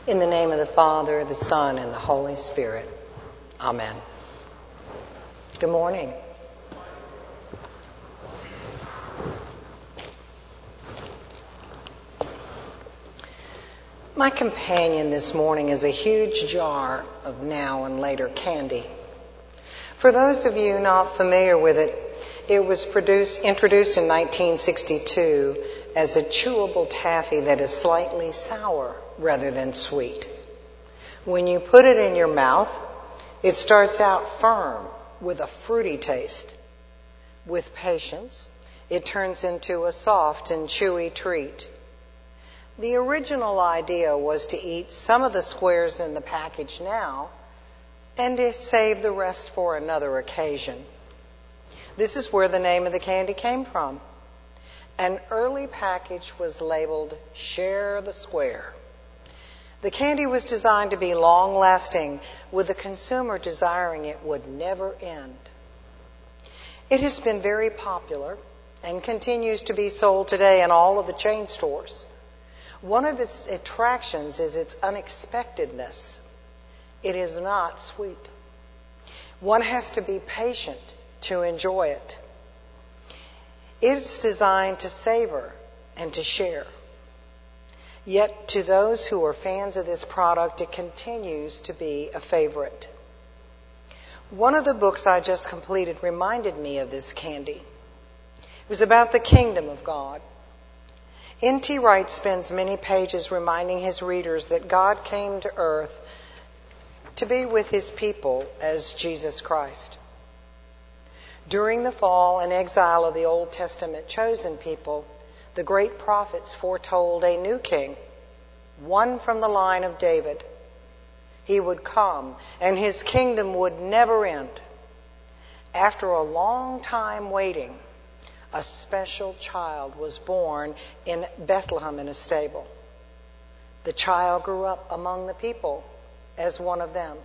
In the name of the Father, the Son, and the Holy Spirit. Amen. Good morning. My companion this morning is a huge jar of now and later candy. For those of you not familiar with it, it was introduced in 1962 as a chewable taffy that is slightly sour rather than sweet. When you put it in your mouth, it starts out firm with a fruity taste. With patience, it turns into a soft and chewy treat. The original idea was to eat some of the squares in the package now and to save the rest for another occasion. This is where the name of the candy came from. An early package was labeled Share the Square. The candy was designed to be long-lasting, with the consumer desiring it would never end. It has been very popular and continues to be sold today in all of the chain stores. One of its attractions is its unexpectedness. It is not sweet. One has to be patient to enjoy it. It's designed to savor and to share. Yet to those who are fans of this product, it continues to be a favorite. One of the books I just completed reminded me of this candy. It was about the kingdom of God. N.T. Wright spends many pages reminding his readers that God came to earth to be with his people as Jesus Christ. During the fall and exile of the Old Testament chosen people, the great prophets foretold a new king, one from the line of David. He would come, and his kingdom would never end. After a long time waiting, a special child was born in Bethlehem in a stable. The child grew up among the people as one of them.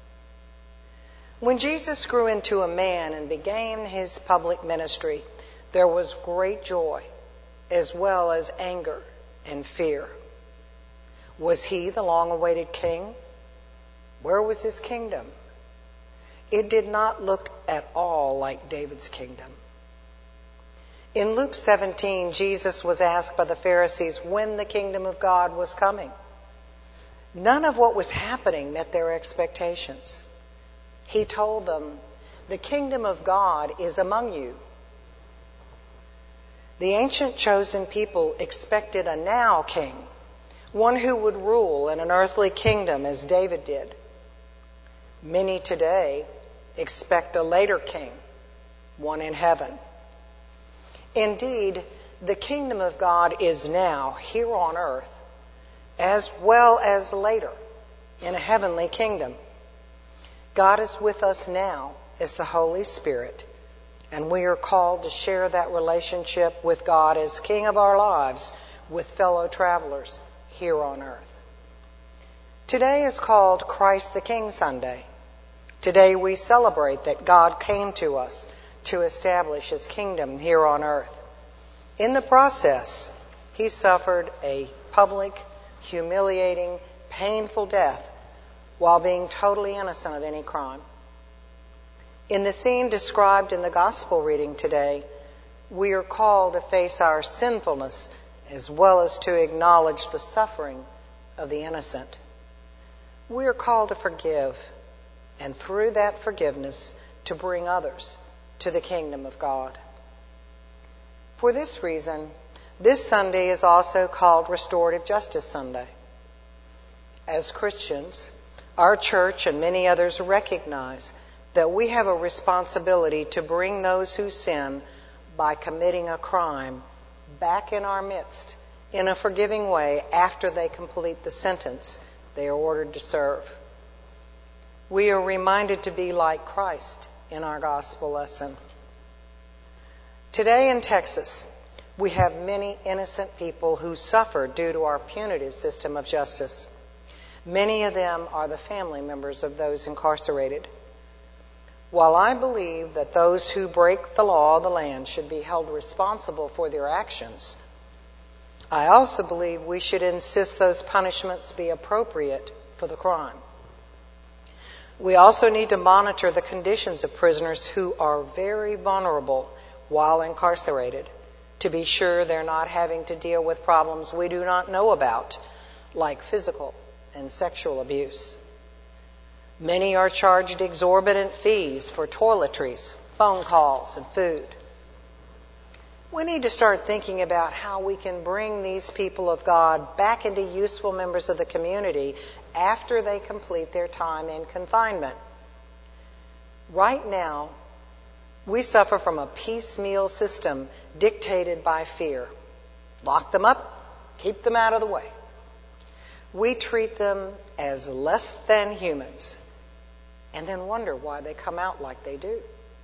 When Jesus grew into a man and began his public ministry, there was great joy as well as anger and fear. Was he the long-awaited king? Where was his kingdom? It did not look at all like David's kingdom. In Luke 17, Jesus was asked by the Pharisees when the kingdom of God was coming. None of what was happening met their expectations. He told them, "The kingdom of God is among you." The ancient chosen people expected a now king, one who would rule in an earthly kingdom as David did. Many today expect a later king, one in heaven. Indeed, the kingdom of God is now here on earth as well as later in a heavenly kingdom. God is with us now as the Holy Spirit, and we are called to share that relationship with God as King of our lives with fellow travelers here on earth. Today is called Christ the King Sunday. Today we celebrate that God came to us to establish his kingdom here on earth. In the process, he suffered a public, humiliating, painful death while being totally innocent of any crime. In the scene described in the gospel reading today, we are called to face our sinfulness as well as to acknowledge the suffering of the innocent. We are called to forgive, and through that forgiveness, to bring others to the kingdom of God. For this reason, this Sunday is also called Restorative Justice Sunday. As Christians, our church and many others recognize that we have a responsibility to bring those who sin by committing a crime back in our midst in a forgiving way after they complete the sentence they are ordered to serve. We are reminded to be like Christ in our gospel lesson. Today in Texas, we have many innocent people who suffer due to our punitive system of justice. Many of them are the family members of those incarcerated. While I believe that those who break the law of the land should be held responsible for their actions, I also believe we should insist those punishments be appropriate for the crime. We also need to monitor the conditions of prisoners who are very vulnerable while incarcerated to be sure they're not having to deal with problems we do not know about, like physical and sexual abuse. Many are charged exorbitant fees for toiletries, phone calls, and food. We need to start thinking about how we can bring these people of God back into useful members of the community after they complete their time in confinement. Right now, we suffer from a piecemeal system dictated by fear. Lock them up, keep them out of the way. We treat them as less than humans and then wonder why they come out like they do.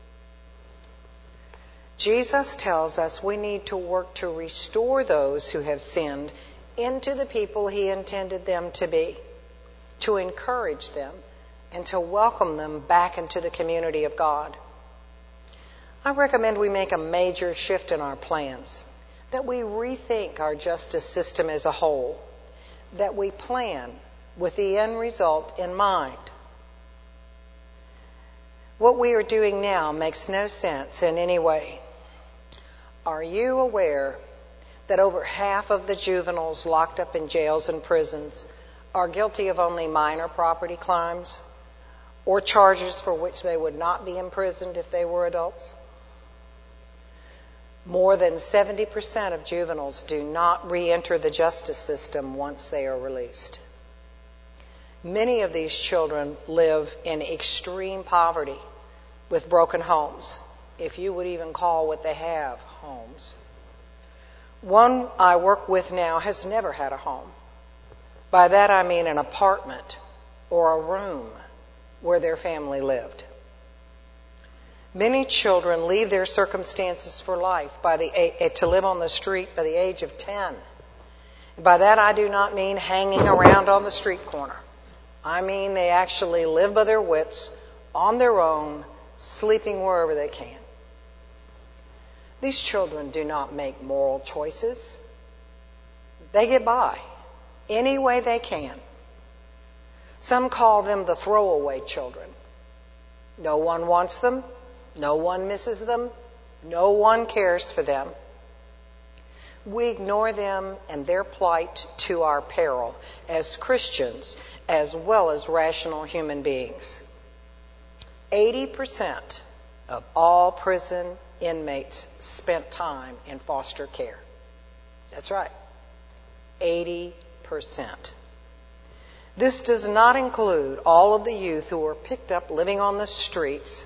Jesus tells us we need to work to restore those who have sinned into the people he intended them to be, to encourage them, and to welcome them back into the community of God. I recommend we make a major shift in our plans, that we rethink our justice system as a whole, that we plan with the end result in mind. What we are doing now makes no sense in any way. Are you aware that over half of the juveniles locked up in jails and prisons are guilty of only minor property crimes or charges for which they would not be imprisoned if they were adults? More than 70% of juveniles do not re-enter the justice system once they are released. Many of these children live in extreme poverty with broken homes, if you would even call what they have homes. One I work with now has never had a home. By that I mean an apartment or a room where their family lived. Many children leave their circumstances for life to live on the street by the age of 10. By that I do not mean hanging around on the street corner. I mean they actually live by their wits, on their own, sleeping wherever they can. These children do not make moral choices. They get by any way they can. Some call them the throwaway children. No one wants them. No one misses them. No one cares for them. We ignore them and their plight to our peril as Christians as well as rational human beings. 80% of all prison inmates spent time in foster care. That's right, 80%. This does not include all of the youth who were picked up living on the streets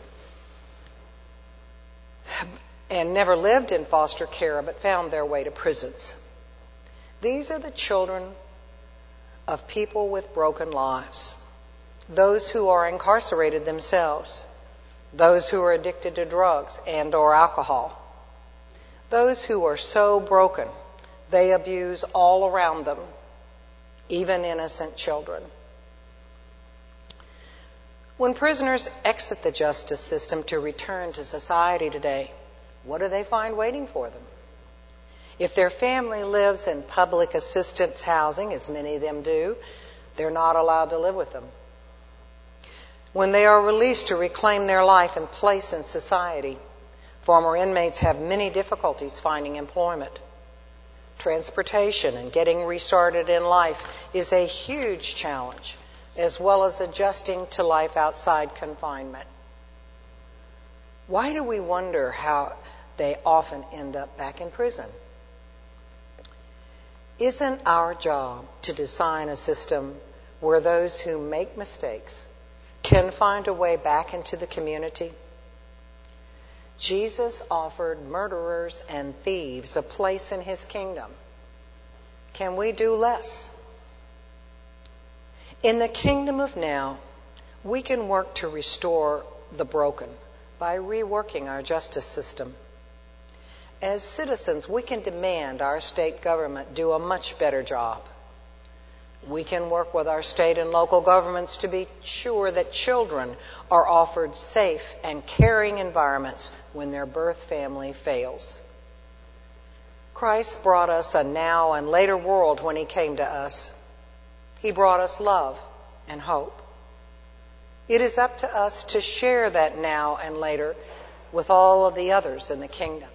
and never lived in foster care but found their way to prisons. These are the children of people with broken lives, those who are incarcerated themselves, those who are addicted to drugs and or alcohol, those who are so broken they abuse all around them, even innocent children. When prisoners exit the justice system to return to society today, what do they find waiting for them? If their family lives in public assistance housing, as many of them do, they're not allowed to live with them. When they are released to reclaim their life and place in society, former inmates have many difficulties finding employment. Transportation and getting restarted in life is a huge challenge, as well as adjusting to life outside confinement. Why do we wonder how they often end up back in prison? Isn't our job to design a system where those who make mistakes can find a way back into the community? Jesus offered murderers and thieves a place in his kingdom. Can we do less? In the kingdom of now, we can work to restore the broken by reworking our justice system. As citizens, we can demand our state government do a much better job. We can work with our state and local governments to be sure that children are offered safe and caring environments when their birth family fails. Christ brought us a now and later world when he came to us. He brought us love and hope. It is up to us to share that now and later with all of the others in the kingdom.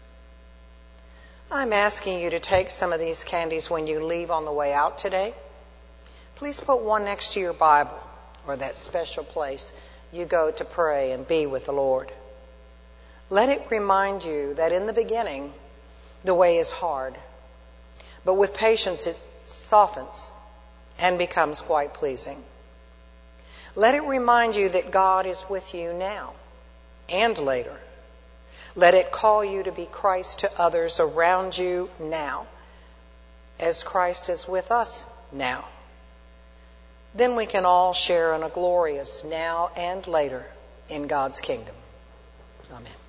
I'm asking you to take some of these candies when you leave on the way out today. Please put one next to your Bible or that special place you go to pray and be with the Lord. Let it remind you that in the beginning, the way is hard, but with patience it softens and becomes quite pleasing. Let it remind you that God is with you now and later. Let it call you to be Christ to others around you now, as Christ is with us now. Then we can all share in a glorious now and later in God's kingdom. Amen.